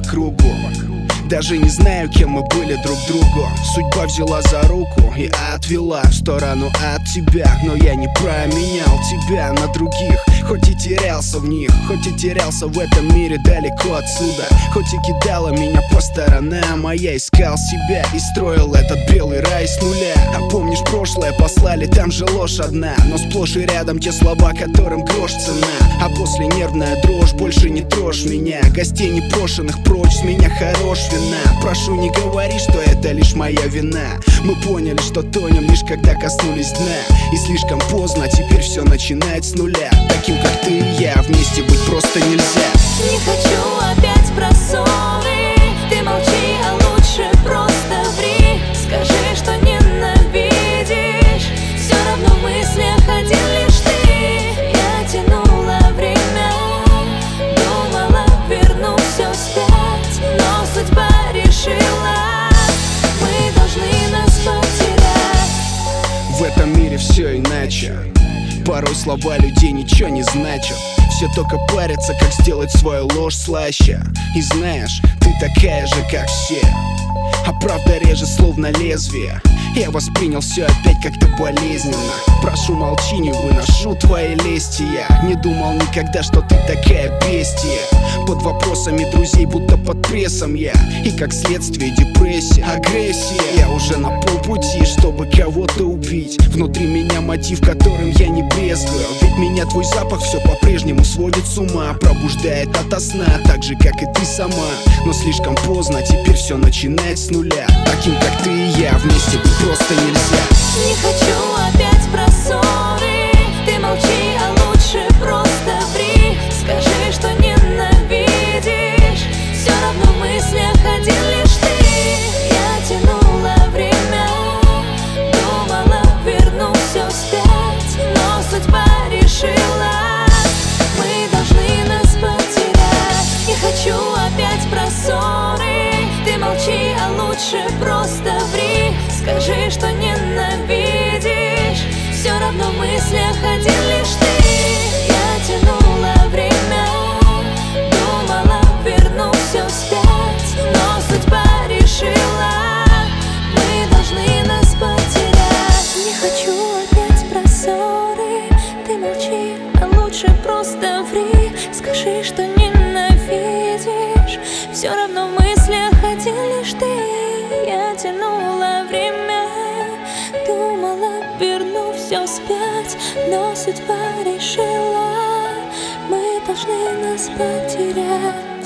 кругу. Даже не знаю, кем мы были друг другу. Судьба взяла за руку и отвела в сторону от тебя. Но я не променял тебя на других. Хоть и терялся в них, хоть и терялся в этом мире далеко отсюда. Хоть и кидала меня по сторонам, а я искал себя и строил этот белый рай с нуля. А помнишь, прошлое послали, там же ложь одна, но сплошь и рядом те слова, которым грош цена. А после нервная дрожь, больше не трожь меня. Гостей непрошенных прочь, с меня хорош вина. Прошу, не говори, что это лишь моя вина. Мы поняли, что тонем лишь когда коснулись дна. И слишком поздно, теперь все начинает с нуля. Таким, как ты и я, вместе быть просто нельзя. Не хочу опять про ссоры. Ты молчи, а лучше просто ври. Скажи, что ненавидишь. Все равно в мыслях один лишь ты. Я тянула время, думала, верну все вспять, но судьба решила, мы должны нас потерять. В этом мире все иначе. Порой слова людей ничего не значат. Все только парятся, как сделать свою ложь слаще. И знаешь, ты такая же, как все, а правда режет словно лезвие. Я воспринял все опять как-то болезненно. Прошу, молчи, не выношу твои лести. Я не думал никогда, что ты такая бестия. Под вопросами друзей, будто под прессом я. И как следствие депрессия, агрессия. Я уже на полпути, чтобы кого-то убить. Внутри меня мотив, которым я не брезгую. Ведь меня твой запах все по-прежнему сводит с ума. Пробуждает ото сна, так же, как и ты сама. Но слишком поздно, теперь все начинает с нуля. Таким, как ты и я, вместе быть просто нельзя. Не хочу опять про ссоры. Ты молчи, а лучше просто ври. Скажи, что ненавидишь. Все равно в мыслях один лишь ты. Я тянула время, думала, верну все вспять, но судьба решила, мы должны нас потерять. Не хочу опять про ссоры. Ты молчи, а лучше просто ври. Скажи, что ненавидишь. Все равно в мыслях один лишь ты. Я тянула время, думала, верну все вспять, но судьба решила, мы должны нас потерять. Не хочу опять про ссоры. Ты молчи, а лучше просто ври. Скажи, что ненавидишь. Все равно в мыслях один лишь ты. Я тянула время, думала, верну все вспять, но судьба решила, мы должны нас потерять.